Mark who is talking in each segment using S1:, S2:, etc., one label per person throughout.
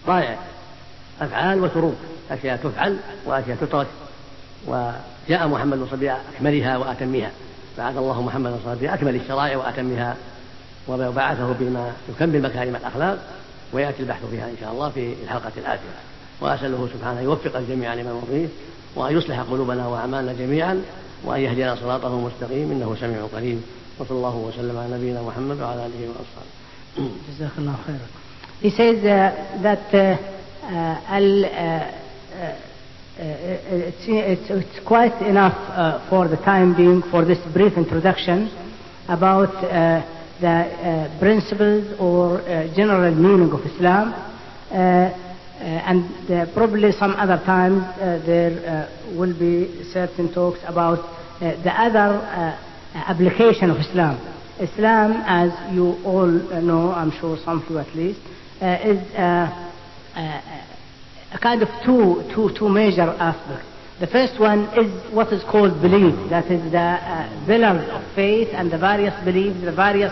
S1: ضائع، أفعال وتروك، أشياء تفعل وأشياء تترك. وجاء محمد صلى الله عليه وسلم بأكملها وأتمها، بعث الله محمد صلى الله عليه وسلم بأكمل الشرائع وأتمها، وبعثه بما يكمل مكارم الأخلاق، ويأتي البحث فيها إن شاء الله في الحلقة الآتية. وأسأله سبحانه يوفق الجميع لما يرضيه، وأن يصلح قلوبنا وأعمالنا جميعا، وأن يهدينا صراطه المستقيم، إنه سميع قريب. وصلى الله وسلم على نبينا محمد وعلى آله وأصحابه.
S2: جزاك الله خيرا. He says that it's quite enough for the time being for this brief introduction about the principles or general meaning of Islam, and probably some other times there will be certain talks about the other application of Islam. Islam, as you all know, I'm sure some of you at least, is a kind of two major aspects. The first one is what is called belief, that is the pillars of faith and the various beliefs, the various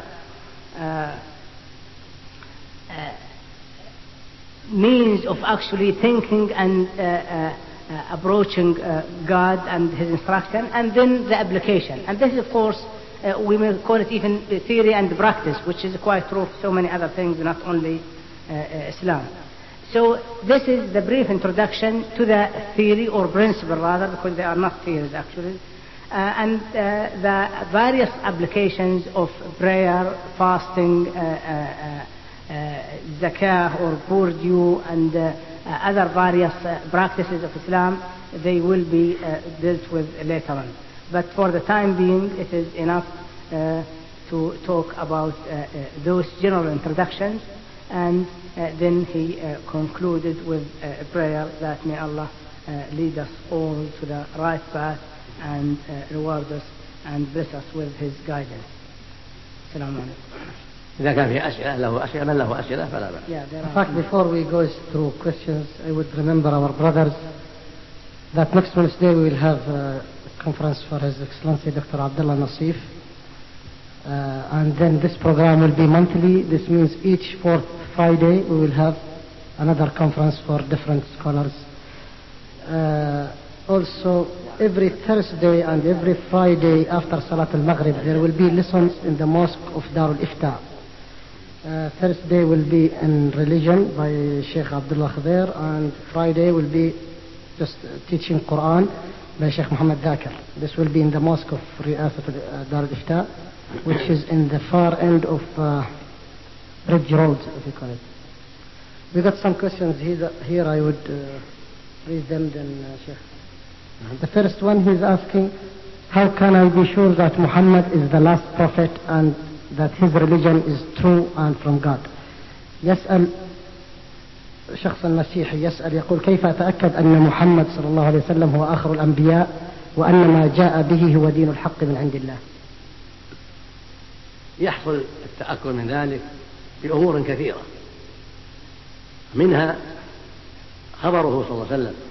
S2: means of actually thinking and approaching God and His instruction, and then the application. And this, of course, we may call it even theory and practice, which is quite true of so many other things, not only Islam. So this is the brief introduction to the theory or principle rather, because they are not theories actually, and the various applications of prayer, fasting, zakah or poor due, and other various practices of Islam. They will be dealt with later on. But for the time being, it is enough to talk about those general introductions. And then he concluded with a prayer that may Allah lead us all to the right path and reward us and bless us with His guidance. Assalamu alaikum.
S1: إذا كان في أسئلة له أسئلة من له أسئلة فلا بأس.
S3: In fact, before we go through questions, I would remember our brothers that next Wednesday we will have a conference for His Excellency Dr. Abdullah Nasif. And then this program will be monthly. This means each fourth Friday we will have another conference for different scholars. Also, every Thursday and every Friday after Salat al-Maghrib there will be lessons in the mosque of Darul Ifta. Thursday will be in religion by Sheikh Abdullah Khadir, and Friday will be just teaching Quran by Sheikh Muhammad Dhakir. This will be in the mosque of Riyasat Darul Ifta, which is in the far end of Bridge Road, if you call it. We got some questions here. I would read them then, Sheikh. The first one, he's asking, how can I be sure that Muhammad is the last prophet and that his religion is true and from God? يسأل شخص مسيحي يسأل يقول كيف أتأكد أن محمد صلى الله عليه وسلم هو آخر الأنبياء وأن ما جاء به هو دين الحق من عند الله؟
S1: يحصل التأكد من ذلك بأمور كثيرة، منها خبره صلى الله عليه وسلم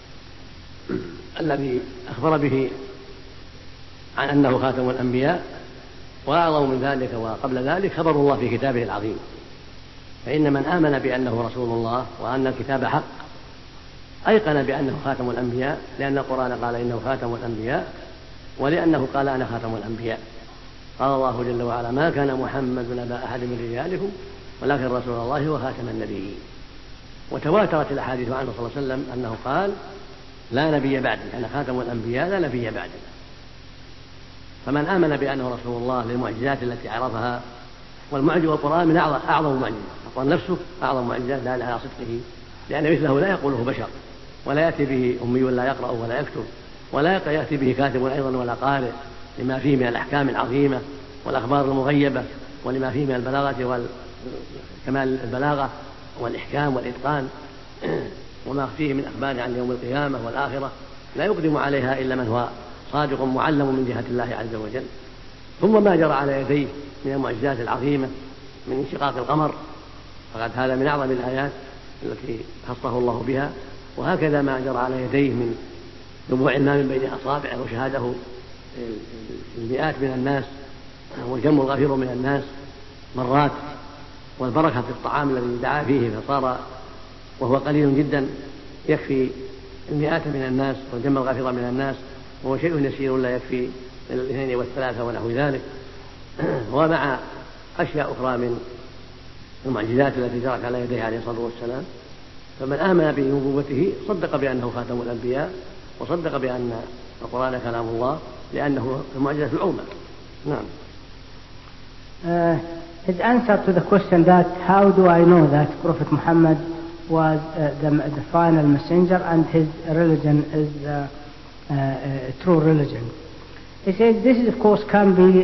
S1: الذي أخبر به عن أنه خاتم الأنبياء، وأعظم من ذلك وقبل ذلك خبر الله في كتابه العظيم. فإن من آمن بأنه رسول الله وأن الكتاب حق أيقن بأنه خاتم الأنبياء، لأن القرآن قال إنه خاتم الأنبياء، ولأنه قال أنا خاتم الأنبياء. قال الله جل وعلا ما كان محمد أبا أحد من رجالكم ولكن رسول الله وخاتم النبيين. وتواترت الأحاديث عنه صلى الله عليه وسلم أنه قال لا نبي بعدي، أنا خاتم الأنبياء لا نبي بعدي. فمن آمن بأنه رسول الله للمعجزات التي عرفها، والمعجزة والقرآن من أعظم معجزة، القرآن نفسه أعظم معجزة دال على صدقه، لأن مثله لا يقوله بشر، ولا يأتي به أمي لا يقرأ ولا يكتب، ولا يأتي به كاتب أيضا ولا قارئ، لما فيه من الأحكام العظيمة والأخبار المغيبة، ولما فيه من البلاغة وكمال البلاغة والإحكام والإتقان، وما فيه من أخبار عن يوم القيامة والآخرة لا يقدم عليها إلا من هو صادق معلم من جهة الله عز وجل. ثم ما جرى على يديه من المعجزات العظيمة من انشقاق القمر، فقد هذا من أعظم الآيات التي خصه الله بها. وهكذا ما جرى على يديه من دموع الماء من بين أصابعه وشهاده المئات من الناس والجم الغفير من الناس مرات، والبركة في الطعام الذي دعا فيه فصار وهو قليل جدا يكفي المئات من الناس والجمع الغافرة من الناس، وهو شيء يسير لا يكفي الاثنين والثلاثة ونحو ذلك. ومع أشياء أخرى من المعجزات التي جرت على يديه عليه الصلاة والسلام، فمن آمن بنبوته صدق بأنه خاتم الأنبياء، وصدق بأن القرآن كلام الله لأنه المعجزة العظمى. نعم.
S2: His answer to the question that how do I know that Prophet Muhammad was the final messenger and his religion is a true religion. He says this of course can be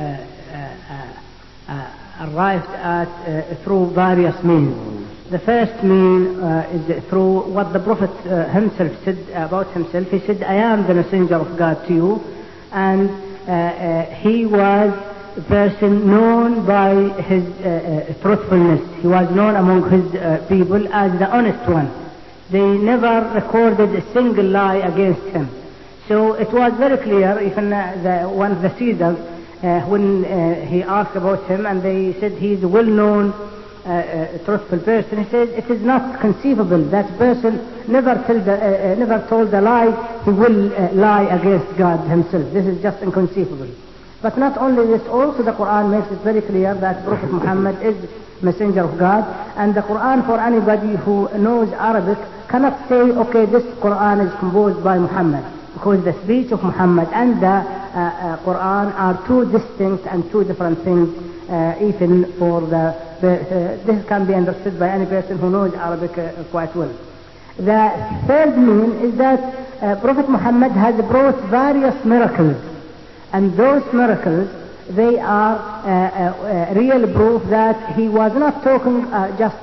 S2: arrived at through various means. The first mean is through what the Prophet himself said about himself. He said, I am the messenger of God to you, and he was a person known by his truthfulness. He was known among his people as the honest one. They never recorded a single lie against him. So it was very clear, even one of the Caesars, when he asked about him and they said he's a well-known truthful person, he said it is not conceivable that person never told a lie, he will lie against God himself. This is just inconceivable. But not only this, also the Quran makes it very clear that Prophet Muhammad is messenger of God, and the Quran, for anybody who knows Arabic, cannot say, okay, this Quran is composed by Muhammad, because the speech of Muhammad and the Quran are two distinct and two different things, even for this can be understood by any person who knows Arabic quite well. The third mean is that Prophet Muhammad has brought various miracles, and those miracles, they are real proof that he was not talking just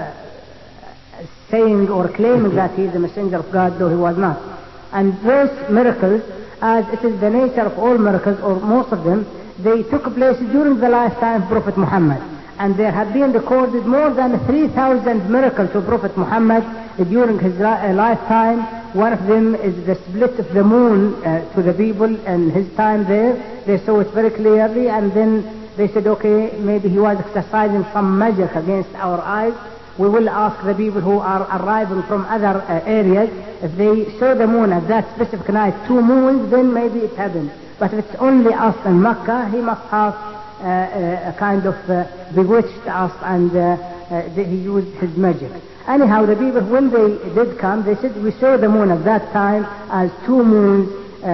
S2: saying or claiming that he is a messenger of God, though he was not. And those miracles, as it is the nature of all miracles, or most of them, they took place during the lifetime of Prophet Muhammad. And there have been recorded more than 3,000 miracles of Prophet Muhammad during his lifetime. One of them is the split of the moon to the people in his time there. They saw it very clearly, and then they said, okay, maybe he was exercising some magic against our eyes. We will ask the people who are arriving from other areas, if they saw the moon at that specific night, 2 moons, then maybe it happened. But if it's only us in Mecca, he must have kind of bewitched us, and he used his magic. Anyhow, the people, when they did come, they said, we saw the moon at that time as 2 moons,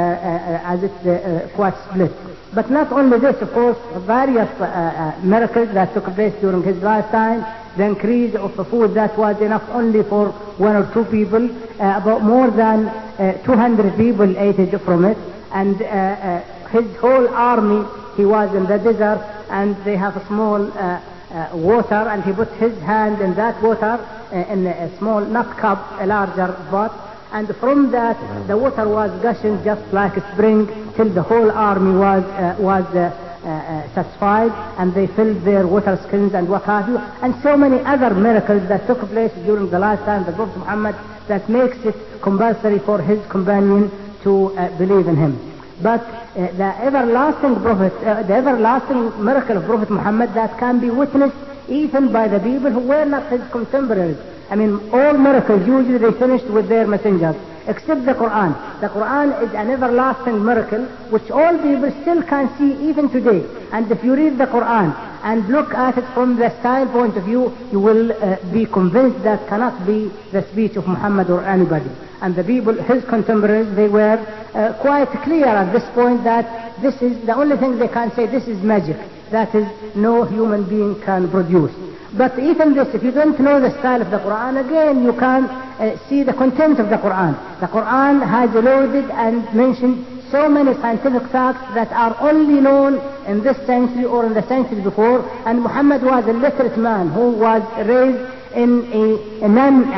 S2: as it quite split. But not only this, of course, various miracles that took place during his lifetime. The increase of the food that was enough only for 1 or 2 people. About more than 200 people ate it from it. And his whole army, he was in the desert, and they have a small water, and he put his hand in that water in a small, not cup, a larger pot. And from that, the water was gushing just like a spring till the whole army was satisfied, and they filled their water skins and what have you, and so many other miracles that took place during the lifetime of the Prophet Muhammad that makes it compulsory for his companion to believe in him. But the everlasting miracle of Prophet Muhammad that can be witnessed even by the people who were not his contemporaries. I mean, all miracles usually they finished with their messengers, except the Quran. The Quran is an everlasting miracle which all people still can see even today. And if you read the Quran and look at it from the style point of view, you will be convinced that cannot be the speech of Muhammad or anybody. And the people, his contemporaries, they were quite clear at this point that this is the only thing they can say, this is magic. That is, no human being can produce. But even this, if you don't know the style of the Quran, again you can see the content of the Quran. The Quran has loaded and mentioned so many scientific facts that are only known in this century or in the century before. And Muhammad was a literate man who was raised in a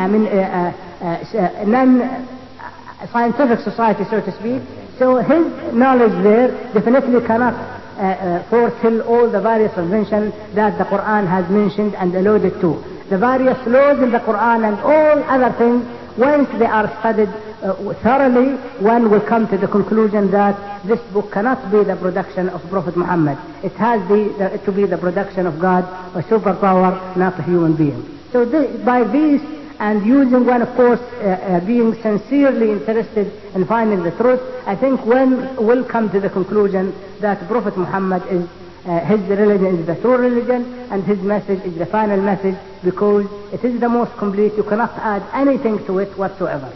S2: non-scientific society, so to speak. So his knowledge there definitely cannot foretell all the various inventions that the Quran has mentioned and alluded to. The various laws in the Quran and all other things, once they are studied thoroughly, one will come to the conclusion that this book cannot be the production of Prophet Muhammad. It has to be the production of God, a superpower, not a human being. So by these and using one, of course, being sincerely interested in finding the truth, I think one will come to the conclusion that Prophet Muhammad is his religion is the true religion, and his message is the final message, because it is the most complete. You cannot add anything to it whatsoever.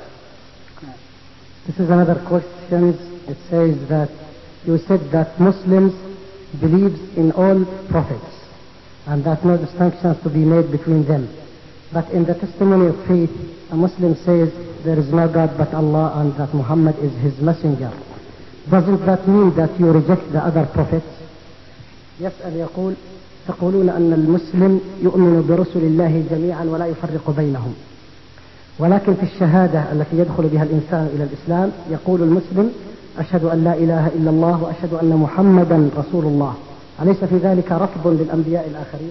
S3: This is another question. It says that you said that Muslims believes in all prophets and that no distinctions to be made between them. But in the testimony of faith, a Muslim says there is no God but Allah and that Muhammad is his messenger. Doesn't that mean that you reject the other prophets? يسأل يقول تقولون أن المسلم يؤمن برسل الله جميعا ولا يفرق بينهم، ولكن في الشهادة التي يدخل بها الإنسان إلى الإسلام يقول المسلم أشهد أن لا إله إلا الله وأشهد أن محمدا رسول الله، أليس في ذلك رفض للأنبياء الآخرين؟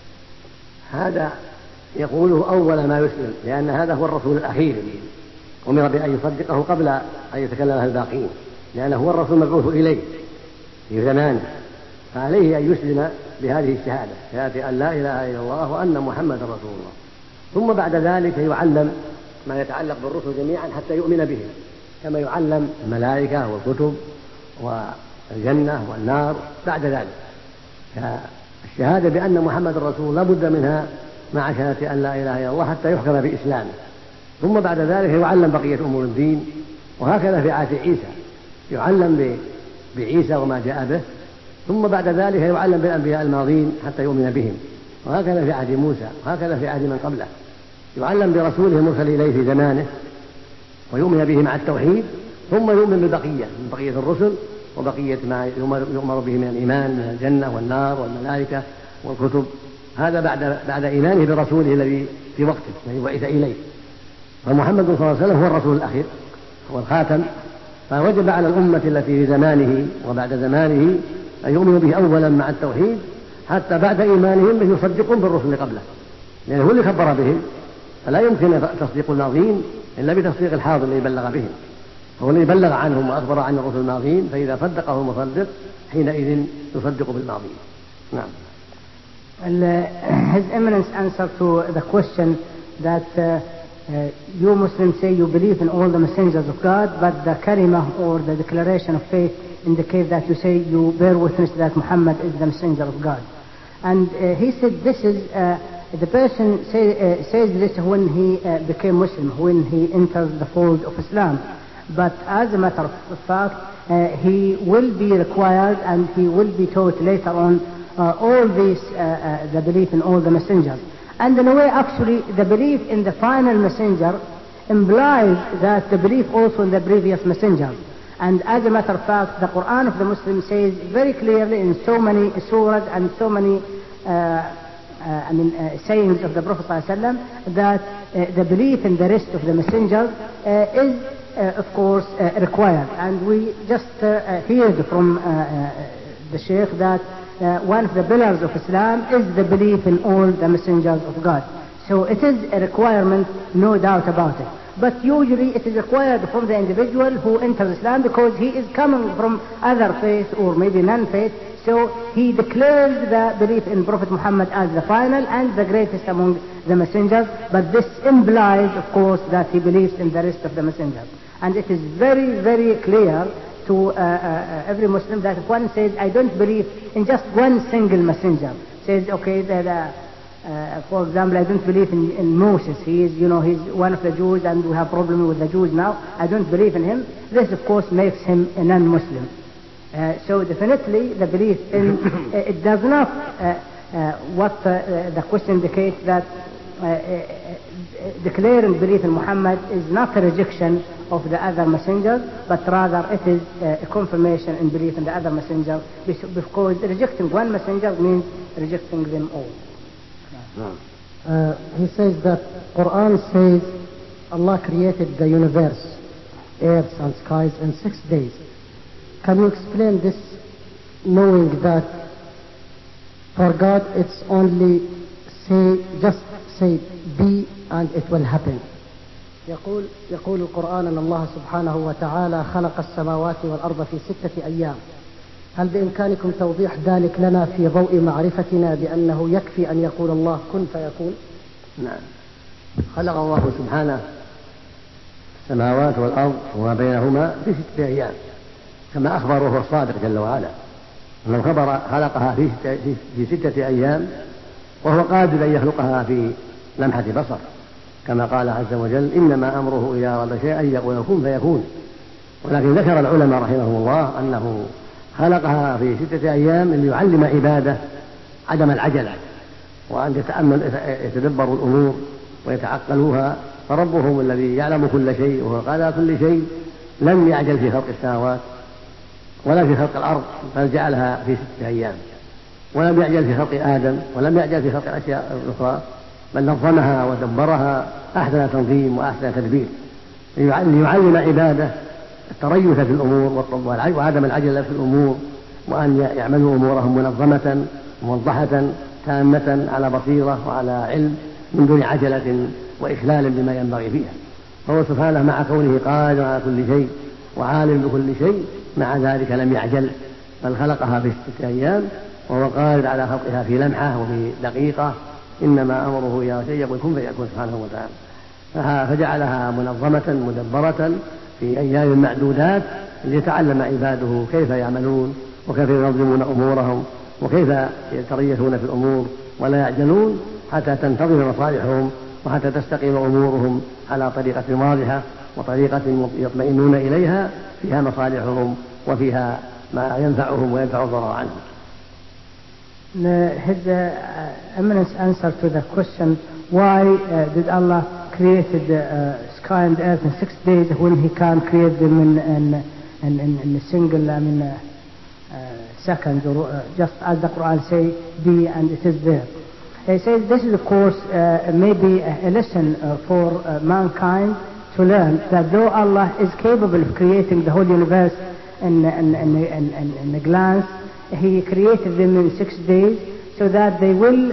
S1: هذا يقوله أول ما يسلم، لأن هذا هو الرسول الأخير أمر بأن يصدقه قبل أن يتكلم الباقين، لأنه هو الرسول المبعوث إليه في زمانه، فعليه أن يسلم بهذه الشهادة، شهادة أن لا إله إلا الله وأن محمد رسول الله، ثم بعد ذلك يعلم ما يتعلق بالرسل جميعا حتى يؤمن بهم، كما يعلم الملائكة والكتب والجنة والنار بعد ذلك. فالشهادة بأن محمد رسول لا بد منها مع شهادة أن لا إله إلا الله حتى يحكم بإسلامه، ثم بعد ذلك يعلم بقية أمور الدين. وهكذا في عهد عيسى يعلم بعيسى وما جاء به، ثم بعد ذلك يعلم بالأنبياء الماضين حتى يؤمن بهم، وهكذا في عهد موسى، وهكذا في عهد من قبله يعلم برسوله المرسل إليه في زمانه ويؤمن به مع التوحيد، ثم يؤمن بالبقية من بقية الرسل وبقية ما يؤمر به من الإيمان من الجنة والنار والملائكة والكتب. هذا بعد إيمانه برسوله الذي في وقته الذي بعث إليه. فمحمد صلى الله عليه وسلم هو الرسول الأخير، هو الخاتم، فوجب على الأمة التي في زمانه وبعد زمانه أن يؤمنوا به أولا مع التوحيد، حتى بعد إيمانهم يصدقون بالرسل قبله، لأنه هو اللي خبر بهم، فلا يمكن تصديق الماضين إلا بتصديق الحاضر الذي بلغ بهم، هو الذي بلغ عنهم وأخبر عن الرسل الماضين، فإذا صدقه المصدق حينئذ يصدق بالماضين. نعم.
S2: His Eminence answer to the question that you Muslims say you believe in all the messengers of God, but the kalimah or the declaration of faith indicate that you say you bear witness that Muhammad is the messenger of God. And he said this is the person says this when he became Muslim, when he entered the fold of Islam. But as a matter of fact, he will be required and he will be taught later on all this, the belief in all the messengers. And in a way, actually, the belief in the final messenger implies that the belief also in the previous messengers. And as a matter of fact, the Quran of the Muslim says very clearly in so many surahs and so many sayings of the Prophet ﷺ that the belief in the rest of the messengers is, of course, required. And we just heard from the Sheikh that one of the pillars of Islam is the belief in all the messengers of God. So it is a requirement, no doubt about it. But usually it is required from the individual who enters Islam because he is coming from other faith or maybe non-faith. So he declares the belief in Prophet Muhammad as the final and the greatest among the messengers. But this implies, of course, that he believes in the rest of the messengers. And it is very, very clear to every Muslim that if one says, I don't believe in just one single messenger, says, okay, that for example, I don't believe in Moses. He is, he's one of the Jews and we have problem with the Jews now. I don't believe in him. This, of course, makes him a non-Muslim. So definitely the belief in, it does not, what the question indicates that declaring belief in Muhammad is not a rejection of the other messengers, but rather it is a confirmation in belief in the other messenger, because rejecting one messenger means rejecting them all.
S3: He says that Quran says Allah created the universe, earth and skies in 6 days. Can you explain this, knowing that for God it's only just say be and it will happen. يقول القرآن أن الله سبحانه وتعالى خلق السماوات والأرض في 6 أيام. هل بإمكانكم توضيح ذلك لنا في ضوء معرفتنا بأنه يكفي أن يقول الله كن فيكون؟
S1: نعم. خلق الله سبحانه السماوات والأرض وما بينهما في 6 أيام كما أخبر وهو الصادق جل وعلا أن الخبر خلقها في 6 أيام وهو قادر أن يخلقها في لمحة بصر كما قال عز وجل إنما أمره إذا أراد شيئا أن يقول كن فيكون. ولكن ذكر العلماء رحمهم الله أنه خلقها في 6 أيام ليعلم عباده عدم العجلة وأن يتدبروا الأمور ويتعقلوها، فربهم الذي يعلم كل شيء وهو قال كل شيء لم يعجل في خلق السماوات ولا في خلق الأرض بل جعلها في 6 أيام، ولم يعجل في خلق آدم ولم يعجل في خلق الأشياء الأخرى بل نظمها ودبرها أحسن تنظيم وأحسن تدبير ليعلم عباده التريث في الأمور وعدم العجلة في الأمور، وأن يعملوا أمورهم منظمة موضحة تامة على بصيرة وعلى علم من دون عجلة وإخلال بما ينبغي فيها. فهو سبحانه مع كونه قادر على كل شيء وعالم بكل شيء مع ذلك لم يعجل بل خلقها في 6 أيام وهو قادر على خلقها في لمحة وفي دقيقة، إنما أمره إذا شيء يقول كن فيكون سبحانه وتعالى، فجعلها منظمة مدبرة في أيام معدودات ليتعلم عباده كيف يعملون وكيف ينظمون أمورهم وكيف يتريثون في الأمور ولا يعجلون حتى تنتظم مصالحهم وحتى تستقيم أمورهم على طريقة واضحة وطريقة يطمئنون إليها فيها مصالحهم وفيها ما ينفعهم ويدفع الضرر عنهم.
S2: His eminence answer to the question why did Allah created sky and earth in 6 days when He can't create them in a single second, or just as the Quran say, be and it is there. He says this is of course maybe a lesson for mankind to learn that though Allah is capable of creating the whole universe in a glance, He created them in 6 days so that they will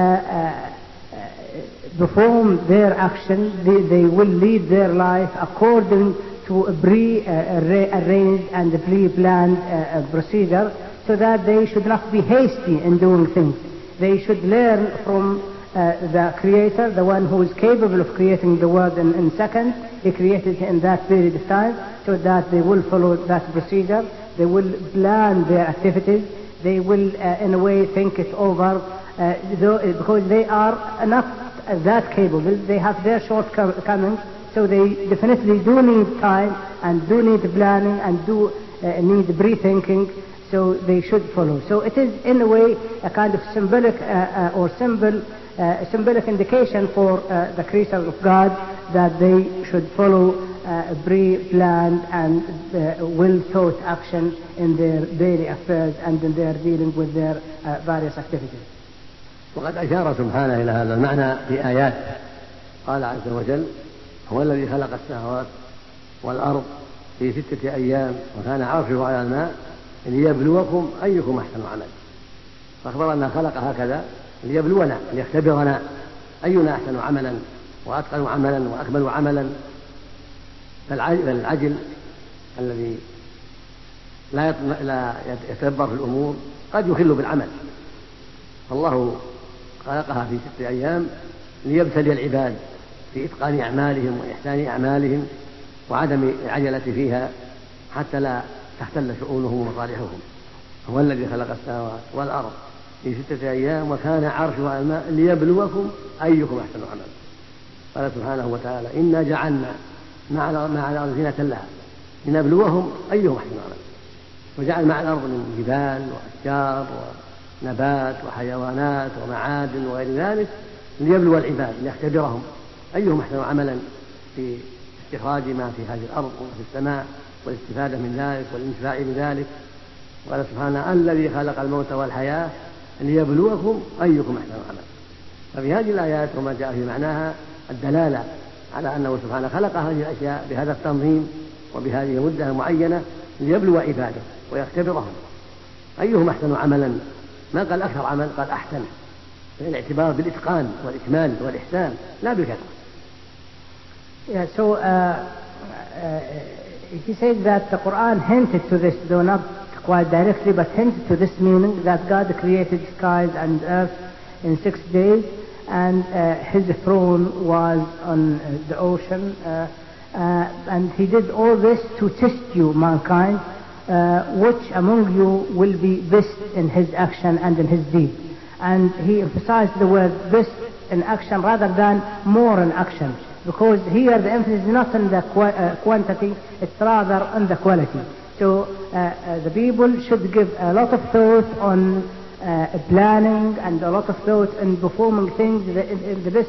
S2: perform their action, they will lead their life according to a pre-arranged and pre-planned procedure, so that they should not be hasty in doing things. They should learn from the Creator, the one who is capable of creating the world in seconds. He created it in that period of time, so that they will follow that procedure. They will plan their activities. They will, in a way, think it over, because they are not that capable. They have their shortcomings, so they definitely do need time and do need planning and do need pre-thinking. So they should follow. So it is, in a way, a kind of symbolic symbolic indication for the creatures of God that they should follow pre-planned and well-thought action in their daily affairs and in their dealing with their various activities.
S1: وقد أشار سبحانه إلى هذا المعنى في آيات. قال عز وجل هو الذي خلق السماوات والأرض في 6 أيام وكان عرشه على الماء ليبلوكم أيكم أحسن عملا. فأخبر أنه خلق هكذا ليبلونا ليختبرنا أينا أحسن عملا وأتقن عملا وأكمل عملا. فالعجل الذي لا يتدبر في الأمور قد يخل بالعمل. فالله خلقها في 6 أيام ليبتلي العباد في إتقان أعمالهم وإحسان أعمالهم وعدم العجلة فيها حتى لا تختل شؤونهم ومصالحهم. هو الذي خلق السماوات والأرض في 6 أيام وكان عرشه على الماء ليبلوكم أيكم أحسن عملا. قال سبحانه وتعالى إنا جعلنا مع الأرض زينة لها لنبلوهم أيهم أحسن عملا. وجعل مع الأرض من جبال وأشجار ونبات وحيوانات ومعادن وغير ذلك ليبلو العباد ليختبرهم أيهم أحسن عملا في استخراج ما في هذه الأرض وفي السماء والاستفادة من ذلك والانتفاع بذلك. قال سبحانه الذي خلق الموت والحياة ليبلوكم أيكم أحسن عملا. ففي هذه الآيات وما جاء في معناها الدلالة على أنه سبحانه خلق هذه الأشياء بهذا التنظيم وبهذه المدة المعينة ليبلو عباده ويختبرهم أيهم أحسن عملا. ما قال أكثر عمل، قال أحسن، الاعتبار بالإتقان والإكمال والإحسان لا بالكثرة.
S2: Yeah, so he said that the Quran hinted to this, though not quite directly, but hinted to this meaning that God created skies and earth in 6 days, and his throne was on the ocean, and he did all this to test you, mankind, which among you will be best in his action and in his deed. And he emphasized the word best in action rather than more in action, because here the emphasis is not on the quantity, it's rather on the quality. So the people should give a lot of thought on planning and a lot of thought in performing things in the best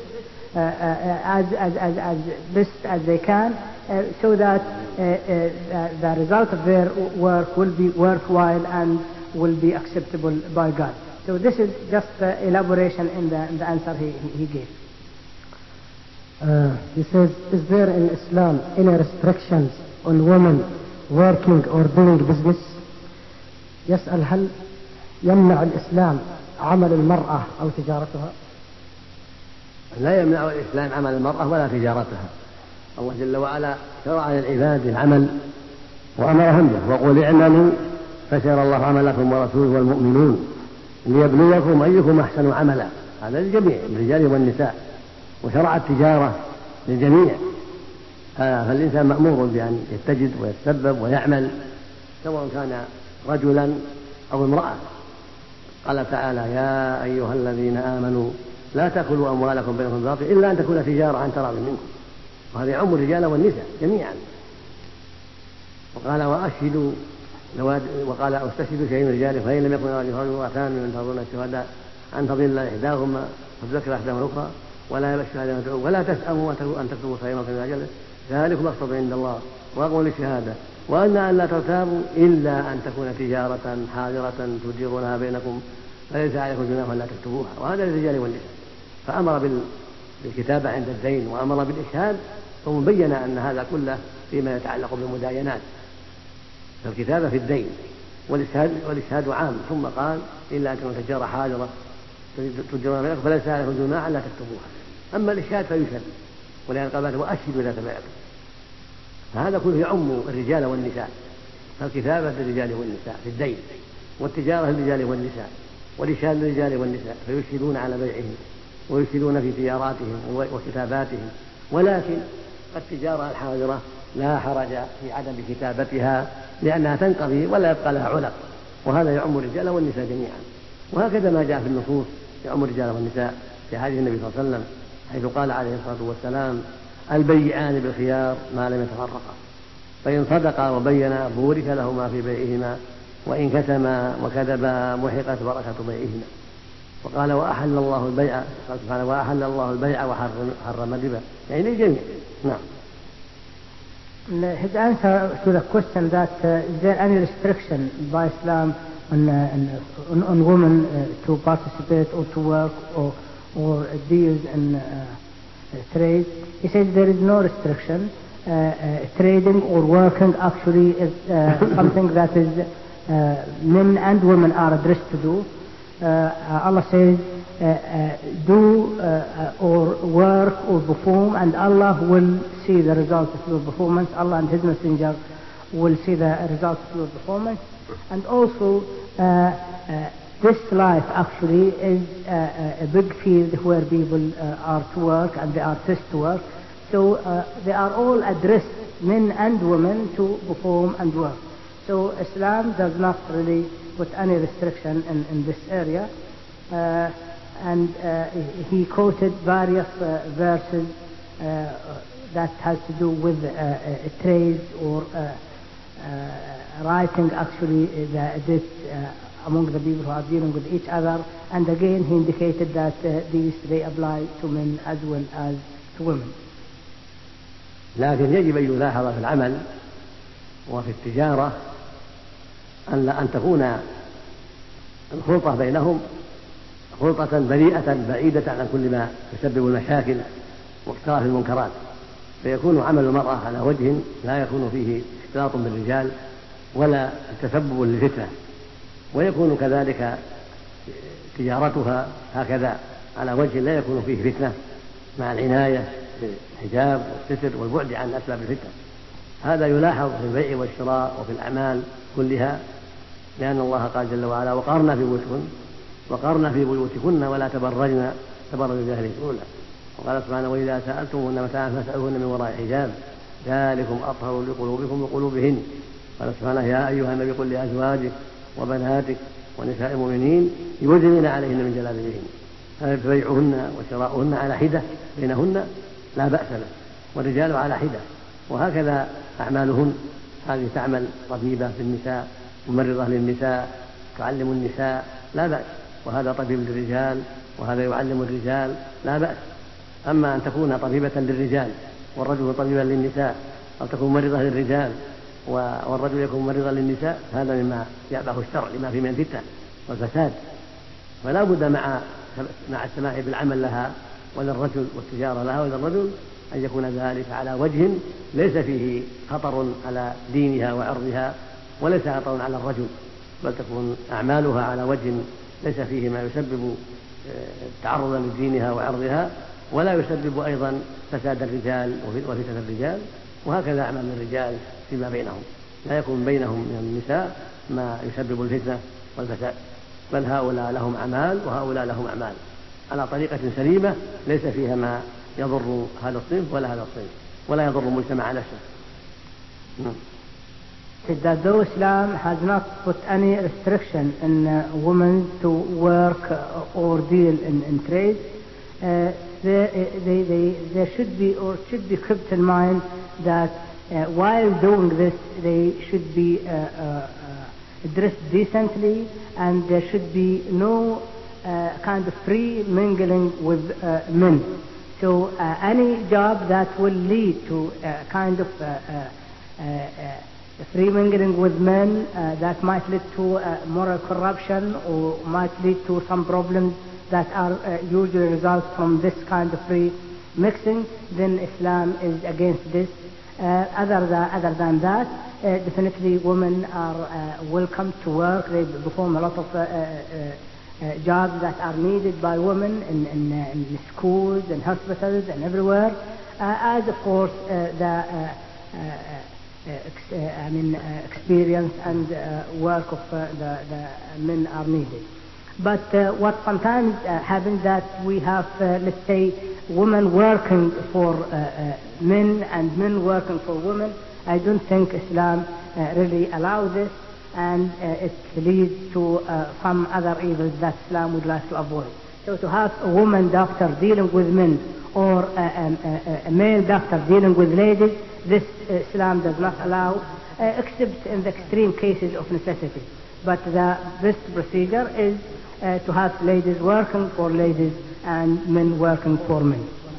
S2: as best as they can, so that the result of their work will be worthwhile and will be acceptable by God. So this is just elaboration in the answer he gave.
S3: He says, is there in Islam any restrictions on women working or doing business? يسأل هل يمنع الإسلام عمل المرأة أو تجارتها؟
S1: لا يمنع الإسلام عمل المرأة ولا تجارتها. الله جل وعلا شرع للعباد العمل وأمرهم به، وقل اعملوا فسيرى الله عملكم ورسوله والمؤمنون ليبلوكم أيكم أحسن عملا. هذا للجميع الرجال والنساء، وشرع التجارة للجميع. فالإنسان مأمور بأن يتجد ويتسبب ويعمل سواء كان رجلا أو امرأة. قال تعالى يا أيها الذين آمنوا لا تأكلوا أموالكم بينكم بالباطل إلا أن تكون تجارة عن تراض منكم، وهذا يعم الرجال والنساء جميعا. وقال وأشهدوا وقال استشهدوا شهيد من رجالكم فإن لم يكن رجل وامرأتان ممن ترضون الشهداء أن تضل إحداهما فتذكر إحداهما الأخرى ولا يبشر أحدهما تدعو ولا تسأموا أن تكتبوا خيرا من أجله ذلكم أقسط عند الله وأقوم للشهادة وأن لا ترتابوا إلا أن تكون تجارة حاضرة تديرونها بينكم فليس عليكم جناح ألا تكتبوها. وهذا للرجال والنساء. فأمر بالكتابة عند الدين وأمر بالإشهاد، ثم بين أن هذا كله فيما يتعلق بالمداينات، فالكتابة في الدين والإشهاد عام، ثم قال إلا أن تكون تجارة حاضرة تديرونها بينكم فليس عليكم جناح ألا تكتبوها. أما الإشهاد فيشهد، ولأن قال وأشهدوا إذا تبايعتم، فهذا كله يعم الرجال والنساء. فالكتابة للرجال والنساء في الدين، والتجارة للرجال والنساء، والإشهاد للرجال والنساء، فيشهدون على بيعهم ويشهدون في تجاراتهم وكتاباتهم. ولكن التجارة الحاضرة لا حرج في عدم كتابتها لأنها تنقضي ولا يبقى لها علق، وهذا يعم الرجال والنساء جميعا. وهكذا ما جاء في النصوص يعم الرجال والنساء في حديث النبي صلى الله عليه وسلم حيث قال عليه الصلاة والسلام البيعان بالخيار ما لم يتفرقا، فإن صدقا وبينا بورك لهما في بيعهما وإن كتما وكذبا محقت بركة بيعهما. وقال وأحل الله البيع، قال سبحانه وأحل الله البيع وحرم الربا، يعني للجميع. نعم.
S2: His answer to the question that is there any restriction by Islam on women to participate or to work or deals in trade, he says there is no restriction. Trading or working actually is something that is men and women are addressed to do. Allah says do or work or perform, and Allah will see the result of your performance. Allah and His Messenger will see the result of your performance. And also this life actually is a big field where people are to work and they are test to work. So they are all addressed, men and women, to perform and work. So Islam does not really put any restriction in this area. And he quoted various verses that has to do with trade or writing actually the debt among the people who are dealing with each other. And again he indicated that these they apply to men as well as to women.
S1: لكن يجب أن يلاحظ في العمل وفي التجارة أن تكون الخلطة بينهم خلطة بريئة بعيدة عن كل ما يسبب المشاكل واقتراف المنكرات، فيكون عمل المرأة على وجه لا يكون فيه اختلاط بالرجال ولا تسبب للفتنة، ويكون كذلك تجارتها هكذا على وجه لا يكون فيه فتنة مع العناية بالحجاب والستر والبعد عن أسباب الفتنة. هذا يلاحظ في البيع والشراء وفي الأعمال كلها، لأن الله قال جل وعلا وقرنا في بيوتكن ولا تبرجن تبرج الجاهلية الأولى. وقال سبحانه وإذا سألتموهن متاعا فاسألوهن من وراء حجاب ذلكم أطهر لقلوبكم وقلوبهن. قال سبحانه يا أيها النبي قل لأزواجك وبناتك ونساء المؤمنين يدنين عليهن من جلابيبهن. فبيعهن وشراؤهن على حدة بينهن لا بأس له، والرجال على حدة. وهكذا أعمالهن، هذه تعمل طبيبة للنساء ممرضة للنساء تعلم النساء لا بأس، وهذا طبيب للرجال وهذا يعلم الرجال لا بأس. أما أن تكون طبيبة للرجال والرجل طبيبا للنساء، أو تكون ممرضة للرجال والرجل يكون ممرضا للنساء، هذا مما يأبه الشرع لما فيه من الفتنة والفساد. فلا بد مع السماح بالعمل لها وللرجل والتجارة لها وللرجل أن يكون ذلك على وجه ليس فيه خطر على دينها وعرضها وليس خطر على الرجل، بل تكون أعمالها على وجه ليس فيه ما يسبب تعرضا لدينها وعرضها، ولا يسبب أيضا فساد الرجال وفتنة الرجال. وهكذا أعمال الرجال فيما بينهم، لا يكون بينهم من النساء ما يسبب الفتنة والفساد، بل هؤلاء لهم أعمال وهؤلاء لهم أعمال على طريقة سليمة ليس فيها ما يضر هذا الصنف ولا هذا الصنف، ولا يضر المجتمع نفسه.
S2: That though Islam has not put any restriction in women to work or deal in trade, there should be kept in mind that while doing this they should be dressed decently, and there should be no kind of free mingling with men. So any job that will lead to kind of free mingling with men that might lead to moral corruption or might lead to some problems that are usually result from this kind of free mixing, then Islam is against this. Other than that, definitely women are welcome to work. They perform a lot of jobs that are needed by women in schools and hospitals and everywhere, as of course the experience and work of the men are needed. But what sometimes happens that we have, let's say, women working for men and men working for women. I don't think Islam really allows this, and it leads to some other evils that Islam would like to avoid. So to have a woman doctor dealing with men or a male doctor dealing with ladies, this Islam does not allow, except in the extreme cases of necessity. But the best procedure is to have ladies working for ladies and men working for men.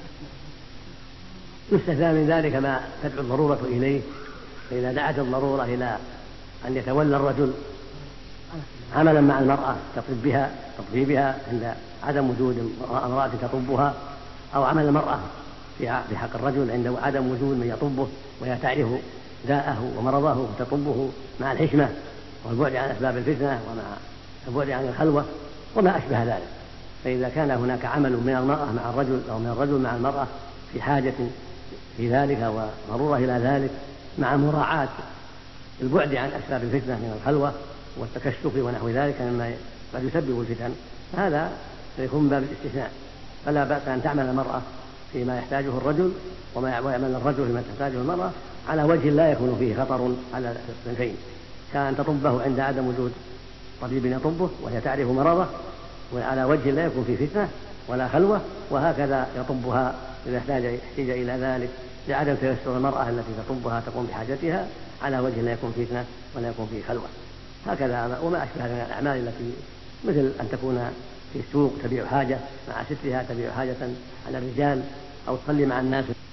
S1: يستثنى من ذلك ما تدعو الضرورة إليه، فإذا دعت الضرورة إلى أن يتولى الرجل عملا مع المرأة كتطبيبها عند عدم وجود امرأة تطبها، أو عمل المرأة في حق الرجل عند عدم وجود من يطبه وهي تعرف داءه ومرضه وتطبه مع الحكمة والبعد عن أسباب الفتنة ومع البعد عن الخلوة وما أشبه ذلك. فإذا كان هناك عمل من المرأة مع الرجل أو من الرجل مع المرأة في حاجة في ذلك وضرورة إلى ذلك، مع مراعاة البعد عن أسباب الفتنة من الخلوة والتكشف ونحو ذلك مما قد يسبب الفتن، هذا يكون من باب الاستثناء. فلا بأس أن تعمل المرأة فيما يحتاجه الرجل ويعمل الرجل فيما تحتاجه المرأة على وجه لا يكون فيه خطر على الصنفين، كأن تطبه عند عدم وجود طبيب يطبه وهي تعرف مرضه، وعلى وجه لا يكون فيه فتنة ولا خلوة، وهكذا يطبها إذا احتاج إلى ذلك لعدم تيسر المرأة التي تطبها تقوم بحاجتها على وجه لا يكون فيه فتنة ولا يكون فيه خلوة. هكذا وما أشبه من الأعمال التي مثل أن تكون في السوق تبيع حاجة مع ستها تبيع حاجة على الرجال، أو تصلي مع الناس